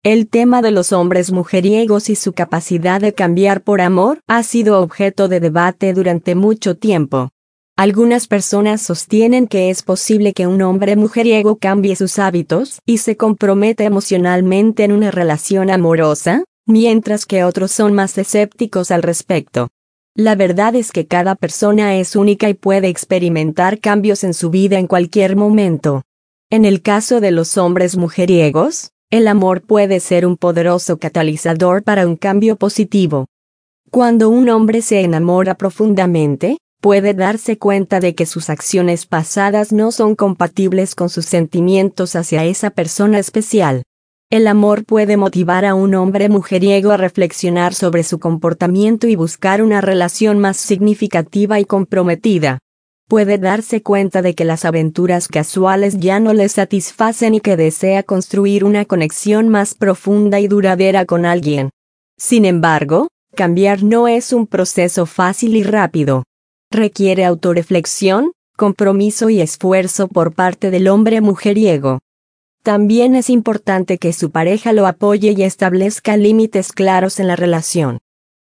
El tema de los hombres mujeriegos y su capacidad de cambiar por amor ha sido objeto de debate durante mucho tiempo. Algunas personas sostienen que es posible que un hombre mujeriego cambie sus hábitos y se comprometa emocionalmente en una relación amorosa, mientras que otros son más escépticos al respecto. La verdad es que cada persona es única y puede experimentar cambios en su vida en cualquier momento. En el caso de los hombres mujeriegos, el amor puede ser un poderoso catalizador para un cambio positivo. Cuando un hombre se enamora profundamente, puede darse cuenta de que sus acciones pasadas no son compatibles con sus sentimientos hacia esa persona especial. El amor puede motivar a un hombre mujeriego a reflexionar sobre su comportamiento y buscar una relación más significativa y comprometida. Puede darse cuenta de que las aventuras casuales ya no le satisfacen y que desea construir una conexión más profunda y duradera con alguien. Sin embargo, cambiar no es un proceso fácil y rápido. Requiere autorreflexión, compromiso y esfuerzo por parte del hombre mujeriego. También es importante que su pareja lo apoye y establezca límites claros en la relación.